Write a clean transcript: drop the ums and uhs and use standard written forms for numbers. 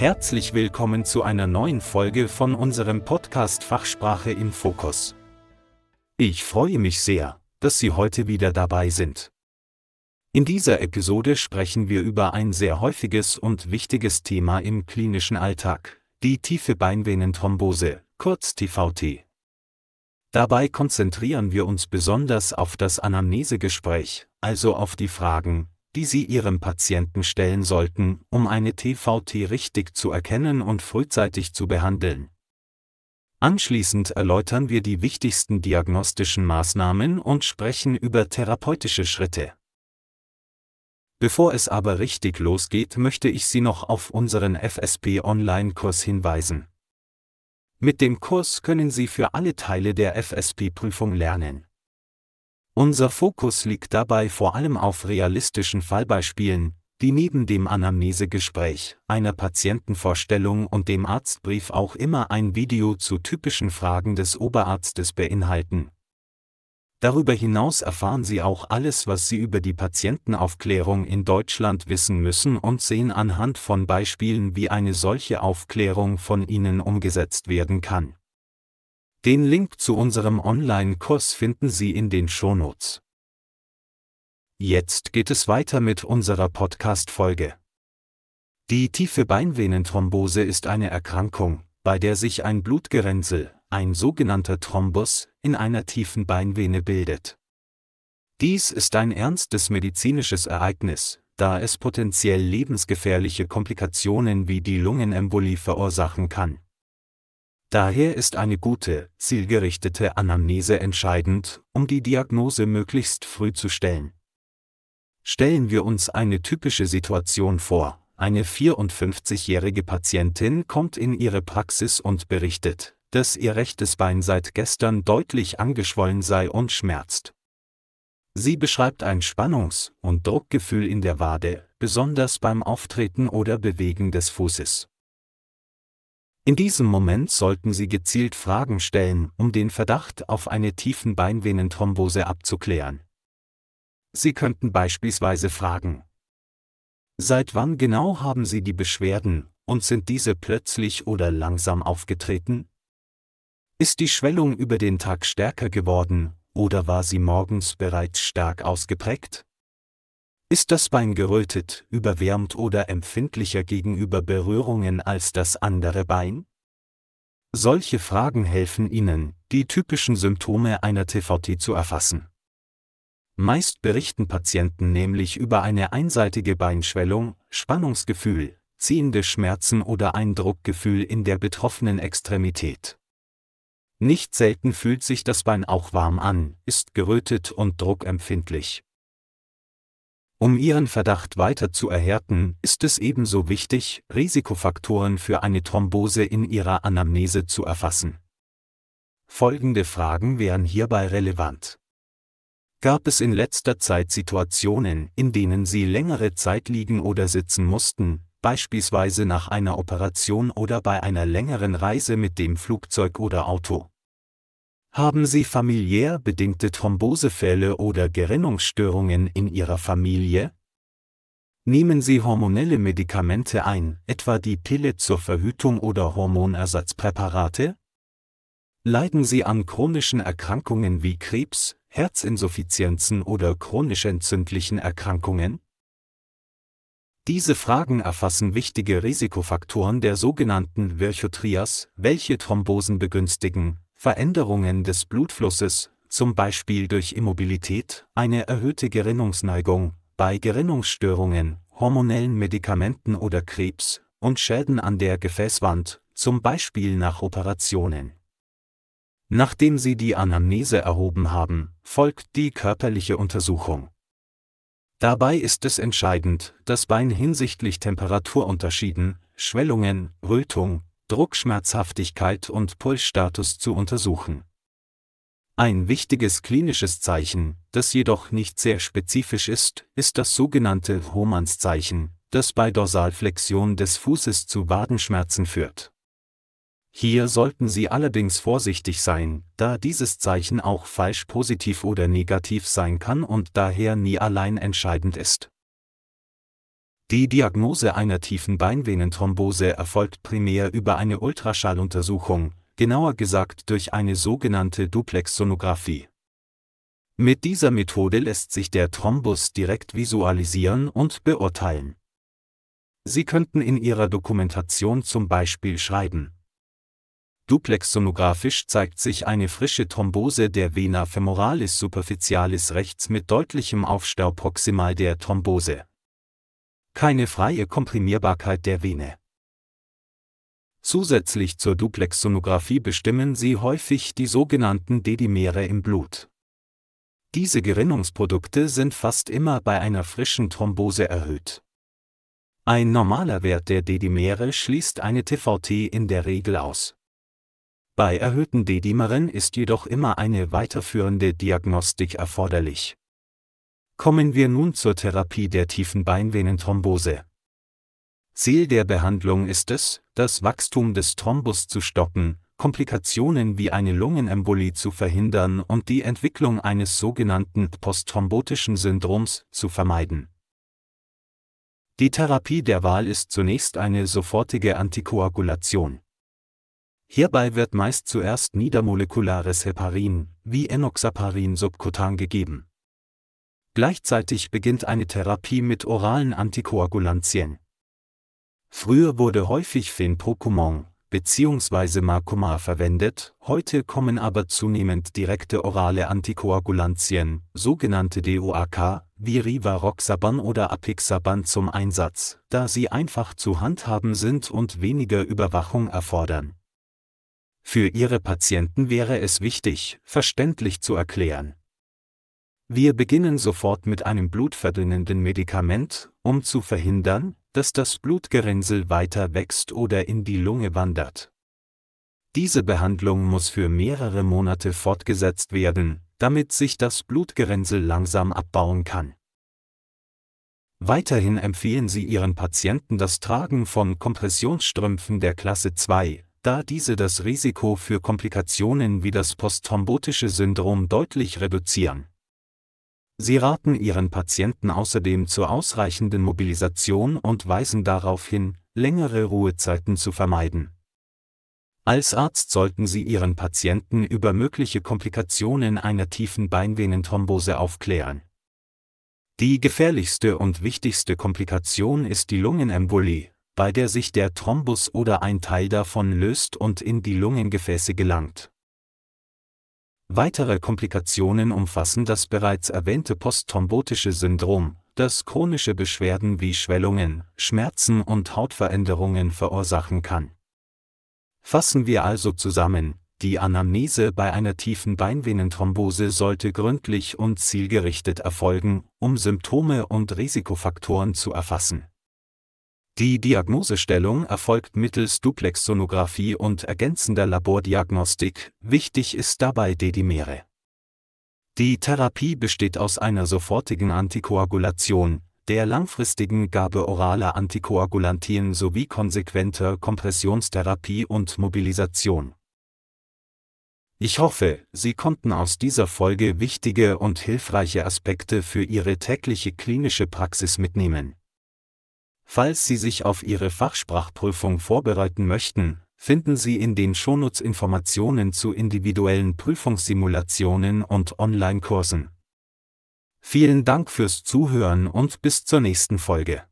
Herzlich willkommen zu einer neuen Folge von unserem Podcast Fachsprache im Fokus. Ich freue mich sehr, dass Sie heute wieder dabei sind. In dieser Episode sprechen wir über ein sehr häufiges und wichtiges Thema im klinischen Alltag, die tiefe Beinvenenthrombose, kurz TVT. Dabei konzentrieren wir uns besonders auf das Anamnesegespräch, also auf die Fragen, die Sie Ihrem Patienten stellen sollten, um eine TVT richtig zu erkennen und frühzeitig zu behandeln. Anschließend erläutern wir die wichtigsten diagnostischen Maßnahmen und sprechen über therapeutische Schritte. Bevor es aber richtig losgeht, möchte ich Sie noch auf unseren FSP-Online-Kurs hinweisen. Mit dem Kurs können Sie für alle Teile der FSP-Prüfung lernen. Unser Fokus liegt dabei vor allem auf realistischen Fallbeispielen, die neben dem Anamnesegespräch, einer Patientenvorstellung und dem Arztbrief auch immer ein Video zu typischen Fragen des Oberarztes beinhalten. Darüber hinaus erfahren Sie auch alles, was Sie über die Patientenaufklärung in Deutschland wissen müssen und sehen anhand von Beispielen, wie eine solche Aufklärung von Ihnen umgesetzt werden kann. Den Link zu unserem Online-Kurs finden Sie in den Shownotes. Jetzt geht es weiter mit unserer Podcast-Folge. Die tiefe Beinvenenthrombose ist eine Erkrankung, bei der sich ein Blutgerinnsel, ein sogenannter Thrombus, in einer tiefen Beinvene bildet. Dies ist ein ernstes medizinisches Ereignis, da es potenziell lebensgefährliche Komplikationen wie die Lungenembolie verursachen kann. Daher ist eine gute, zielgerichtete Anamnese entscheidend, um die Diagnose möglichst früh zu stellen. Stellen wir uns eine typische Situation vor: Eine 54-jährige Patientin kommt in ihre Praxis und berichtet, dass ihr rechtes Bein seit gestern deutlich angeschwollen sei und schmerzt. Sie beschreibt ein Spannungs- und Druckgefühl in der Wade, besonders beim Auftreten oder Bewegen des Fußes. In diesem Moment sollten Sie gezielt Fragen stellen, um den Verdacht auf eine tiefen Beinvenenthrombose abzuklären. Sie könnten beispielsweise fragen: Seit wann genau haben Sie die Beschwerden und sind diese plötzlich oder langsam aufgetreten? Ist die Schwellung über den Tag stärker geworden oder war sie morgens bereits stark ausgeprägt? Ist das Bein gerötet, überwärmt oder empfindlicher gegenüber Berührungen als das andere Bein? Solche Fragen helfen Ihnen, die typischen Symptome einer TVT zu erfassen. Meist berichten Patienten nämlich über eine einseitige Beinschwellung, Spannungsgefühl, ziehende Schmerzen oder ein Druckgefühl in der betroffenen Extremität. Nicht selten fühlt sich das Bein auch warm an, ist gerötet und druckempfindlich. Um Ihren Verdacht weiter zu erhärten, ist es ebenso wichtig, Risikofaktoren für eine Thrombose in Ihrer Anamnese zu erfassen. Folgende Fragen wären hierbei relevant. Gab es in letzter Zeit Situationen, in denen Sie längere Zeit liegen oder sitzen mussten, beispielsweise nach einer Operation oder bei einer längeren Reise mit dem Flugzeug oder Auto? Haben Sie familiär bedingte Thrombosefälle oder Gerinnungsstörungen in Ihrer Familie? Nehmen Sie hormonelle Medikamente ein, etwa die Pille zur Verhütung oder Hormonersatzpräparate? Leiden Sie an chronischen Erkrankungen wie Krebs, Herzinsuffizienzen oder chronisch entzündlichen Erkrankungen? Diese Fragen erfassen wichtige Risikofaktoren der sogenannten Virchotrias, welche Thrombosen begünstigen: Veränderungen des Blutflusses, zum Beispiel durch Immobilität, eine erhöhte Gerinnungsneigung, bei Gerinnungsstörungen, hormonellen Medikamenten oder Krebs, und Schäden an der Gefäßwand, zum Beispiel nach Operationen. Nachdem Sie die Anamnese erhoben haben, folgt die körperliche Untersuchung. Dabei ist es entscheidend, das Bein hinsichtlich Temperaturunterschieden, Schwellungen, Rötung, Druckschmerzhaftigkeit und Pulsstatus zu untersuchen. Ein wichtiges klinisches Zeichen, das jedoch nicht sehr spezifisch ist, ist das sogenannte Hohmannszeichen, das bei Dorsalflexion des Fußes zu Wadenschmerzen führt. Hier sollten Sie allerdings vorsichtig sein, da dieses Zeichen auch falsch positiv oder negativ sein kann und daher nie allein entscheidend ist. Die Diagnose einer tiefen Beinvenenthrombose erfolgt primär über eine Ultraschalluntersuchung, genauer gesagt durch eine sogenannte Duplexsonographie. Mit dieser Methode lässt sich der Thrombus direkt visualisieren und beurteilen. Sie könnten in Ihrer Dokumentation zum Beispiel schreiben: Duplexsonografisch zeigt sich eine frische Thrombose der Vena femoralis superficialis rechts mit deutlichem Aufstau proximal der Thrombose. Keine freie Komprimierbarkeit der Vene. Zusätzlich zur Duplexsonographie bestimmen Sie häufig die sogenannten Dedimere im Blut. Diese Gerinnungsprodukte sind fast immer bei einer frischen Thrombose erhöht. Ein normaler Wert der Dedimere schließt eine TVT in der Regel aus. Bei erhöhten Dedimeren ist jedoch immer eine weiterführende Diagnostik erforderlich. Kommen wir nun zur Therapie der tiefen Beinvenenthrombose. Ziel der Behandlung ist es, das Wachstum des Thrombus zu stoppen, Komplikationen wie eine Lungenembolie zu verhindern und die Entwicklung eines sogenannten postthrombotischen Syndroms zu vermeiden. Die Therapie der Wahl ist zunächst eine sofortige Antikoagulation. Hierbei wird meist zuerst niedermolekulares Heparin, wie Enoxaparin subkutan gegeben. Gleichzeitig beginnt eine Therapie mit oralen Antikoagulantien. Früher wurde häufig Fenprokumon bzw. Marcumar verwendet, heute kommen aber zunehmend direkte orale Antikoagulantien, sogenannte DOAK, wie Rivaroxaban oder Apixaban zum Einsatz, da sie einfach zu handhaben sind und weniger Überwachung erfordern. Für Ihre Patienten wäre es wichtig, verständlich zu erklären: Wir beginnen sofort mit einem blutverdünnenden Medikament, um zu verhindern, dass das Blutgerinnsel weiter wächst oder in die Lunge wandert. Diese Behandlung muss für mehrere Monate fortgesetzt werden, damit sich das Blutgerinnsel langsam abbauen kann. Weiterhin empfehlen Sie Ihren Patienten das Tragen von Kompressionsstrümpfen der Klasse 2, da diese das Risiko für Komplikationen wie das postthrombotische Syndrom deutlich reduzieren. Sie raten Ihren Patienten außerdem zur ausreichenden Mobilisation und weisen darauf hin, längere Ruhezeiten zu vermeiden. Als Arzt sollten Sie Ihren Patienten über mögliche Komplikationen einer tiefen Beinvenenthrombose aufklären. Die gefährlichste und wichtigste Komplikation ist die Lungenembolie, bei der sich der Thrombus oder ein Teil davon löst und in die Lungengefäße gelangt. Weitere Komplikationen umfassen das bereits erwähnte postthrombotische Syndrom, das chronische Beschwerden wie Schwellungen, Schmerzen und Hautveränderungen verursachen kann. Fassen wir also zusammen: Die Anamnese bei einer tiefen Beinvenenthrombose sollte gründlich und zielgerichtet erfolgen, um Symptome und Risikofaktoren zu erfassen. Die Diagnosestellung erfolgt mittels Duplexsonographie und ergänzender Labordiagnostik, wichtig ist dabei Dedimere. Die Therapie besteht aus einer sofortigen Antikoagulation, der langfristigen Gabe oraler Antikoagulantien sowie konsequenter Kompressionstherapie und Mobilisation. Ich hoffe, Sie konnten aus dieser Folge wichtige und hilfreiche Aspekte für Ihre tägliche klinische Praxis mitnehmen. Falls Sie sich auf Ihre Fachsprachprüfung vorbereiten möchten, finden Sie in den Shownotes Informationen zu individuellen Prüfungssimulationen und Online-Kursen. Vielen Dank fürs Zuhören und bis zur nächsten Folge.